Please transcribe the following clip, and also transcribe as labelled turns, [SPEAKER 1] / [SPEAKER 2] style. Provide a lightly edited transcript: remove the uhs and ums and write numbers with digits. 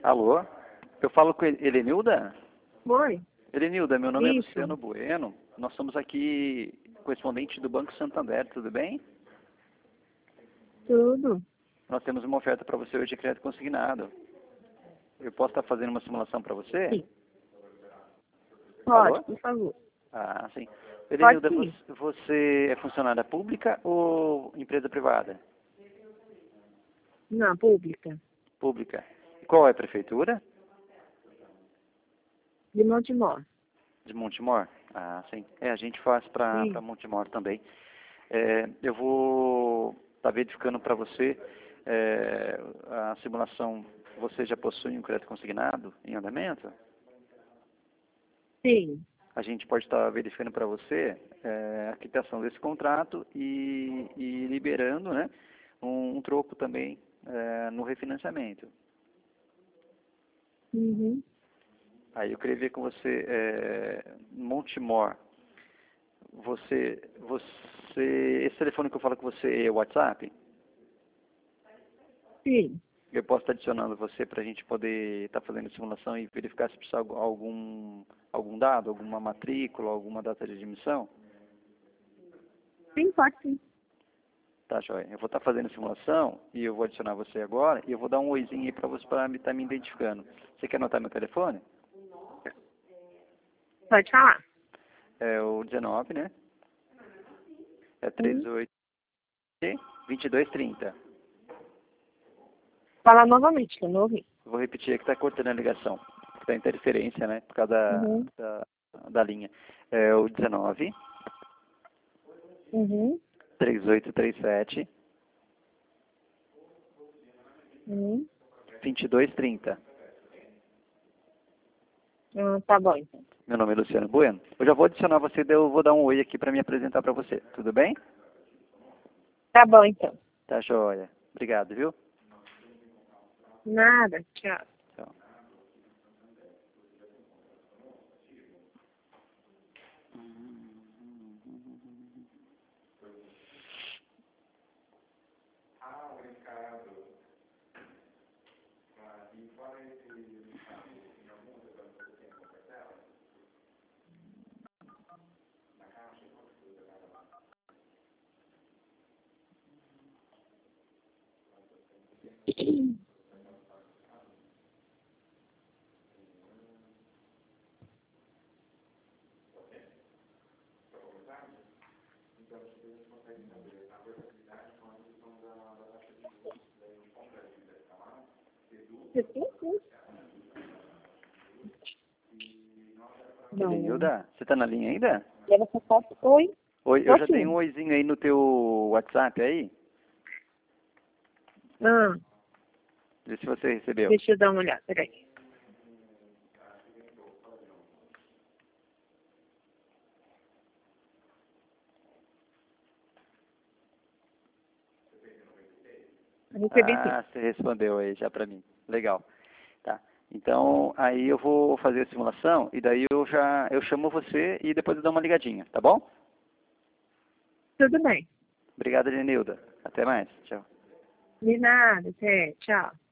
[SPEAKER 1] Alô? Eu falo com Helenilda?
[SPEAKER 2] Oi.
[SPEAKER 1] Helenilda, meu nome é
[SPEAKER 2] Isso.
[SPEAKER 1] Luciano Bueno. Nós somos aqui correspondente do Banco Santander, tudo bem?
[SPEAKER 2] Tudo.
[SPEAKER 1] Nós temos uma oferta para você hoje de crédito consignado. Eu posso estar fazendo uma simulação para você?
[SPEAKER 2] Sim. Pode,
[SPEAKER 1] Alô?
[SPEAKER 2] por favor.
[SPEAKER 1] Ah, sim.
[SPEAKER 2] Pode
[SPEAKER 1] Helenilda,
[SPEAKER 2] sim.
[SPEAKER 1] você é funcionária pública ou empresa privada?
[SPEAKER 2] Não, pública.
[SPEAKER 1] Pública. E qual é a prefeitura?
[SPEAKER 2] De Montemor.
[SPEAKER 1] De Montemor? Ah, sim. A gente faz para
[SPEAKER 2] Sim.
[SPEAKER 1] Montemor também. Eu vou estar verificando para você a simulação. Você já possui um crédito consignado em andamento?
[SPEAKER 2] Sim.
[SPEAKER 1] A gente pode estar verificando para você a quitação desse contrato e liberando, né, um troco também no refinanciamento.
[SPEAKER 2] Uhum.
[SPEAKER 1] Aí eu queria ver com você, Montemor, esse telefone que eu falo com você é o WhatsApp?
[SPEAKER 2] Sim.
[SPEAKER 1] Eu posso estar adicionando você para a gente poder estar fazendo a simulação e verificar se precisa algum dado, alguma matrícula, alguma data de admissão?
[SPEAKER 2] Sim, pode sim.
[SPEAKER 1] Tá, joia. Eu vou estar fazendo a simulação e eu vou adicionar você agora e eu vou dar um oizinho aí para você para estar me identificando. Você quer anotar meu telefone?
[SPEAKER 2] Pode falar.
[SPEAKER 1] É o 19, né? É
[SPEAKER 2] Uhum.
[SPEAKER 1] 38 2230.
[SPEAKER 2] Fala novamente, que eu não ouvi.
[SPEAKER 1] Vou repetir aqui, está cortando a ligação. Está interferência, né? Por causa
[SPEAKER 2] Uhum.
[SPEAKER 1] da linha. É o 19
[SPEAKER 2] Uhum.
[SPEAKER 1] 3837
[SPEAKER 2] Uhum.
[SPEAKER 1] 2230.
[SPEAKER 2] Tá bom, então.
[SPEAKER 1] Meu nome é Luciano Bueno. Eu já vou adicionar você, daí eu vou dar um oi aqui para me apresentar para você. Tudo bem?
[SPEAKER 2] Tá bom, então.
[SPEAKER 1] Tá joia. Obrigado, viu?
[SPEAKER 2] Nada. Tchau.
[SPEAKER 1] Tchau.
[SPEAKER 2] Sim, sim. Não.
[SPEAKER 1] Elenilda, você tá na linha ainda?
[SPEAKER 2] Leva essa foto. Oi.
[SPEAKER 1] Oi, eu
[SPEAKER 2] Tô
[SPEAKER 1] já dei um
[SPEAKER 2] sim.
[SPEAKER 1] oizinho aí no teu WhatsApp aí.
[SPEAKER 2] Ah,
[SPEAKER 1] Vê se você recebeu.
[SPEAKER 2] deixa eu dar uma olhada. Peraí. Eu recebi sim.
[SPEAKER 1] Ah, você respondeu aí já pra mim. Legal. Tá. Então, aí eu vou fazer a simulação e daí eu chamo você e depois eu dou uma ligadinha, tá bom?
[SPEAKER 2] Tudo bem.
[SPEAKER 1] Obrigado, Elenilda. Até mais. Tchau.
[SPEAKER 2] De nada. Até. Tchau.